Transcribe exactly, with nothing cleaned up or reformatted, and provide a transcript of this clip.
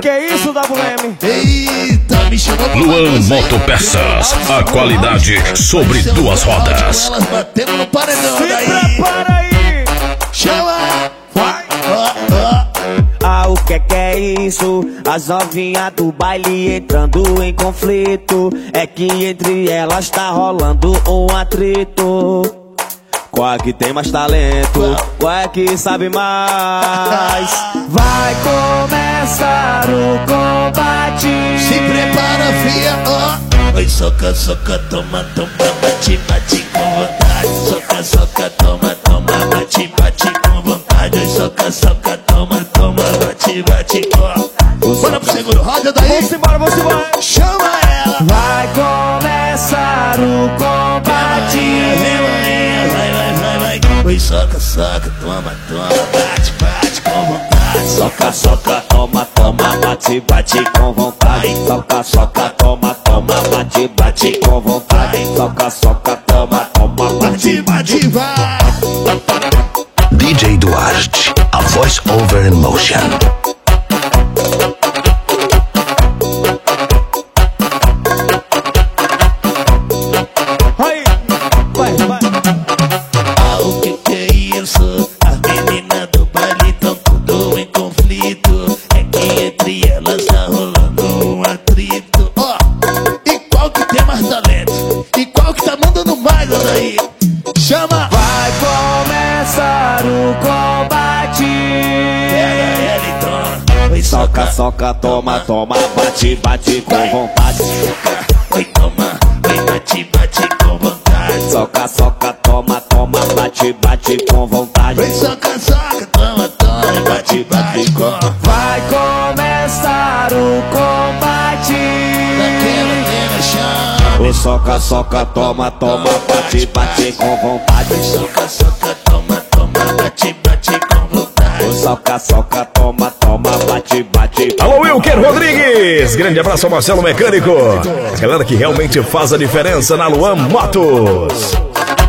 que é isso, W M? Eita, me chamou. Luan Motopeças, a qualidade sobre duas rodas. Elas batendo no paredão. Se prepara aí. Chama. Vai. Ó, ó. Ah, o que que é isso? As novinhas do baile entrando em conflito. É que entre elas tá rolando um atrito. Qual é que tem mais talento? Qual é que sabe mais? Vai começar o combate. Se prepara, fia, ó. Oi, soca, soca, toma, toma, bate, bate com vontade. Soca, soca, toma, toma, bate, bate com vontade. Oi, soca, soca, toma, toma, bate, bate com. Bora pro segundo, roda daí. Vamos embora, vamos embora. Chama ela. Vai começar o combate. Vai, vai, vai, vai, vai. Oi, soca, soca, toma, toma, bate, bate com vontade. Soca, soca, toma, toma, bate, bate com vontade. Soca, soca, toma, toma, bate, bate com vontade. Soca, soca, toma, toma, bate, bate, vai. D J Duarte, a voice over in motion. Aí. Vai, vai. Ah, o que que é isso? As meninas do baile tão tudo em conflito. É que entre elas tá rolando um atrito. Ó, e qual que tem mais talento? E qual que tá mandando mais, olha aí? Chama! Vai começar o combate. Pega ela e toma. Oi, Soca, soca, toma, toma, bate, bate com vontade. Oi, toma. Oi, bate, bate com vontade. Soca, soca, toma, toma, bate, bate com vontade. Oi, soca, soca, toma, toma, bate, bate com. Vai começar o combate. Daquela que me chama. O soca, soca, toma, toma, bate, bate com vontade. Oi, soca, soca, toma, toma, bate, bate com vontade. O soca, soca, toma, toma, bate, bate. Alô, Wilker Rodrigues! Grande abraço ao Marcelo Mecânico. A galera que realmente faz a diferença na Luan Motos.